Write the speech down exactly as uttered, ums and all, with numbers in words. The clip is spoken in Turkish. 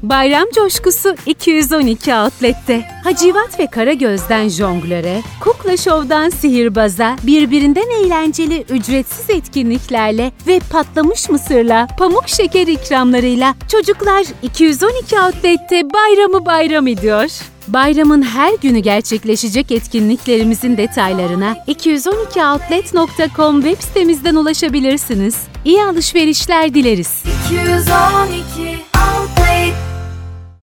Bayram coşkusu iki yüz on iki Outlet'te. Hacivat ve Karagöz'den jonglöre, Kukla Şov'dan sihirbaza, birbirinden eğlenceli ücretsiz etkinliklerle ve patlamış mısırla, pamuk şeker ikramlarıyla çocuklar iki yüz on iki Outlet'te bayramı bayram ediyor. Bayramın her günü gerçekleşecek etkinliklerimizin detaylarına iki yüz on iki outlet nokta com web sitemizden ulaşabilirsiniz. İyi alışverişler dileriz. iki yüz on iki